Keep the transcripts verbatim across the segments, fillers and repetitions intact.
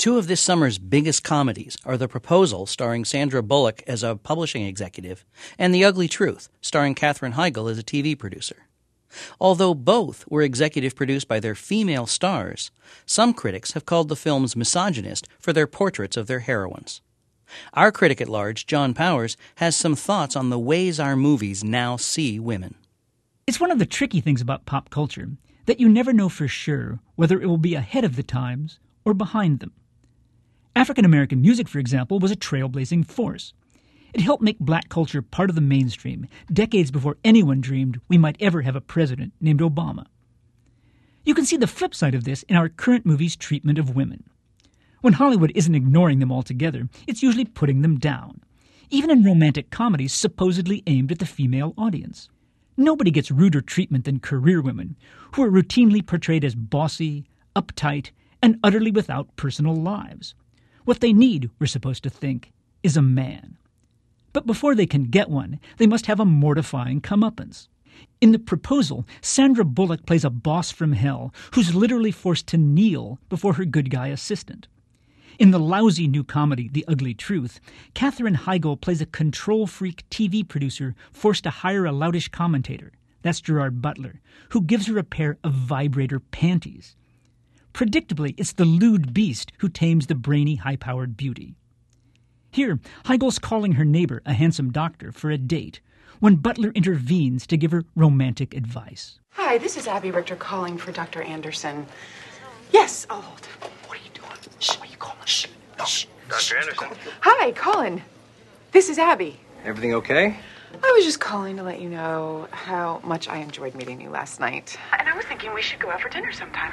Two of this summer's biggest comedies are The Proposal, starring Sandra Bullock as a publishing executive, and The Ugly Truth, starring Katherine Heigl as a T V producer. Although both were executive produced by their female stars, some critics have called the films misogynist for their portraits of their heroines. Our critic at large, John Powers, has some thoughts on the ways our movies now see women. It's one of the tricky things about pop culture, that you never know for sure whether it will be ahead of the times or behind them. African-American music, for example, was a trailblazing force. It helped make black culture part of the mainstream, decades before anyone dreamed we might ever have a president named Obama. You can see the flip side of this in our current movies' treatment of women. When Hollywood isn't ignoring them altogether, it's usually putting them down, even in romantic comedies supposedly aimed at the female audience. Nobody gets ruder treatment than career women, who are routinely portrayed as bossy, uptight, and utterly without personal lives. What they need, we're supposed to think, is a man. But before they can get one, they must have a mortifying comeuppance. In The Proposal, Sandra Bullock plays a boss from hell who's literally forced to kneel before her good guy assistant. In the lousy new comedy, The Ugly Truth, Katherine Heigl plays a control-freak T V producer forced to hire a loutish commentator, that's Gerard Butler, who gives her a pair of vibrator panties. Predictably, it's the lewd beast who tames the brainy, high-powered beauty. Here, Heigl's calling her neighbor, a handsome doctor, for a date, when Butler intervenes to give her romantic advice. Hi, this is Abby Richter calling for Doctor Anderson. Yes, I'll hold. What are you doing? Shh, what are you calling? Shh, no. Shh. Doctor Anderson. Hi, Colin. This is Abby. Everything okay? I was just calling to let you know how much I enjoyed meeting you last night. And I was thinking we should go out for dinner sometime.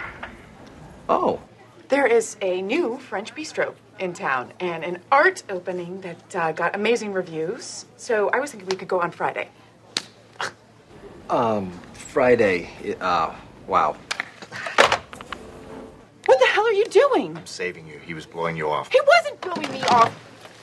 Oh. There is a new French bistro in town and an art opening that uh, got amazing reviews. So I was thinking we could go on Friday. Um, Friday. Uh, wow. What the hell are you doing? I'm saving you. He was blowing you off. He wasn't blowing me off.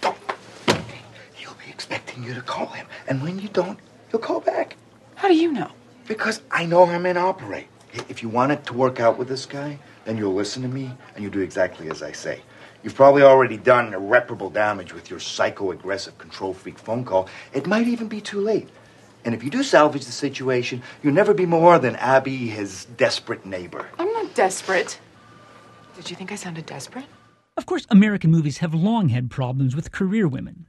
He'll be expecting you to call him. And when you don't, he'll call back. How do you know? Because I know how men operate. If you want it to work out with this guy, then you'll listen to me and you'll do exactly as I say. You've probably already done irreparable damage with your psycho-aggressive control freak phone call. It might even be too late. And if you do salvage the situation, you'll never be more than Abby, his desperate neighbor. I'm not desperate. Did you think I sounded desperate? Of course, American movies have long had problems with career women.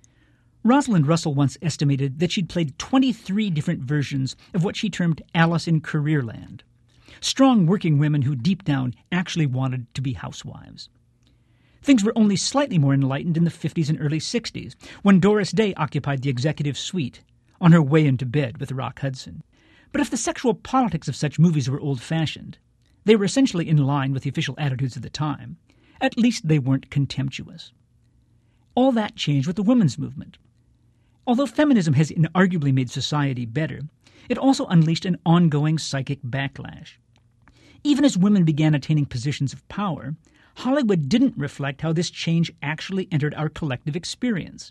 Rosalind Russell once estimated that she'd played twenty-three different versions of what she termed Alice in Careerland. Strong working women who deep down actually wanted to be housewives. Things were only slightly more enlightened in the fifties and early sixties, when Doris Day occupied the executive suite, on her way into bed with Rock Hudson. But if the sexual politics of such movies were old-fashioned, they were essentially in line with the official attitudes of the time. At least they weren't contemptuous. All that changed with the women's movement. Although feminism has inarguably made society better, it also unleashed an ongoing psychic backlash. Even as women began attaining positions of power, Hollywood didn't reflect how this change actually entered our collective experience.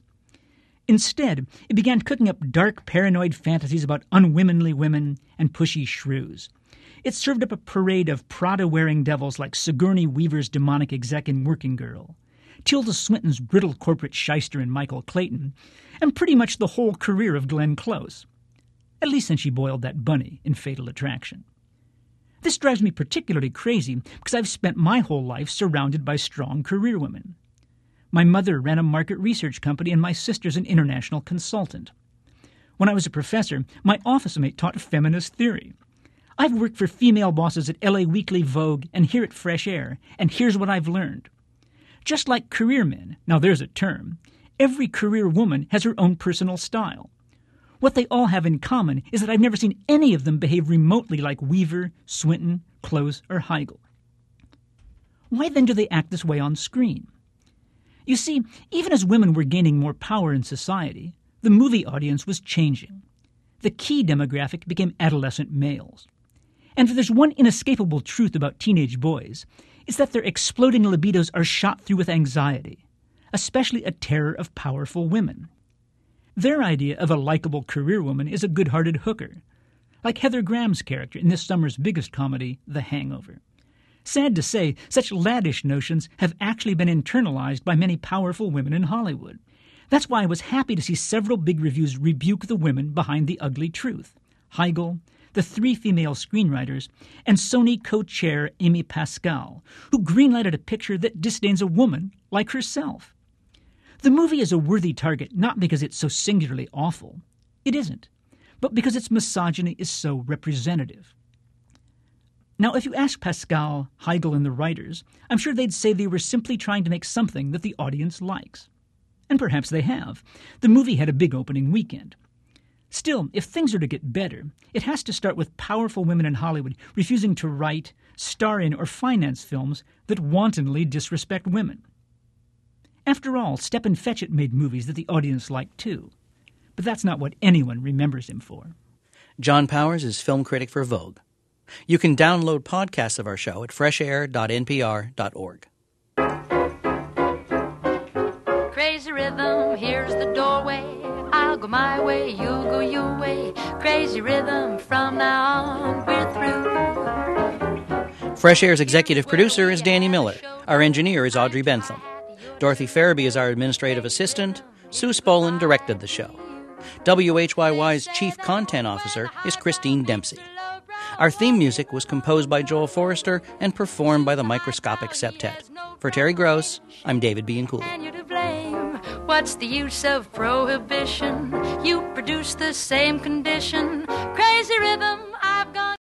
Instead, it began cooking up dark, paranoid fantasies about unwomanly women and pushy shrews. It served up a parade of Prada-wearing devils like Sigourney Weaver's demonic exec in Working Girl, Tilda Swinton's brittle corporate shyster in Michael Clayton, and pretty much the whole career of Glenn Close. At least since she boiled that bunny in Fatal Attraction. This drives me particularly crazy because I've spent my whole life surrounded by strong career women. My mother ran a market research company and my sister's an international consultant. When I was a professor, my office mate taught feminist theory. I've worked for female bosses at L A Weekly, Vogue, and here at Fresh Air, and here's what I've learned. Just like career men, now there's a term, every career woman has her own personal style. What they all have in common is that I've never seen any of them behave remotely like Weaver, Swinton, Close, or Heigl. Why then do they act this way on screen? You see, even as women were gaining more power in society, the movie audience was changing. The key demographic became adolescent males. And if there's one inescapable truth about teenage boys, it's that their exploding libidos are shot through with anxiety, especially a terror of powerful women. Their idea of a likable career woman is a good-hearted hooker, like Heather Graham's character in this summer's biggest comedy, The Hangover. Sad to say, such laddish notions have actually been internalized by many powerful women in Hollywood. That's why I was happy to see several big reviews rebuke the women behind The Ugly Truth: Heigl, the three female screenwriters, and Sony co-chair Amy Pascal, who greenlighted a picture that disdains a woman like herself. The movie is a worthy target not because it's so singularly awful. It isn't. But because its misogyny is so representative. Now, if you ask Pascal, Heigl, and the writers, I'm sure they'd say they were simply trying to make something that the audience likes. And perhaps they have. The movie had a big opening weekend. Still, if things are to get better, it has to start with powerful women in Hollywood refusing to write, star in, or finance films that wantonly disrespect women. After all, Stepin Fetchit made movies that the audience liked too. But that's not what anyone remembers him for. John Powers is film critic for Vogue. You can download podcasts of our show at fresh air dot n p r dot org. Crazy rhythm, here's the doorway. I'll go my way, you'll go your way. Crazy rhythm, from now on, we're through. Fresh Air's executive producer is Danny Miller. Our engineer is Audrey Bentham. Dorothy Farabee is our administrative assistant. Sue Spolin directed the show. W H Y Y's chief content officer is Christine Dempsey. Our theme music was composed by Joel Forrester and performed by the Microscopic Septet. For Terry Gross, I'm David Bianculli. And you're to blame. What's the use of prohibition? You produce the same condition. Crazy rhythm.